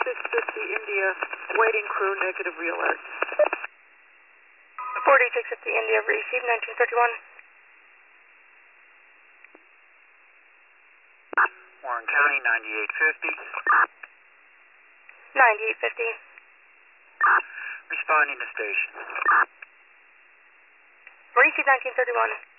4650 India, waiting crew, negative realert. 4650 India, received 1931. Warren County, 9850. 9850. Responding to station. Received 1931.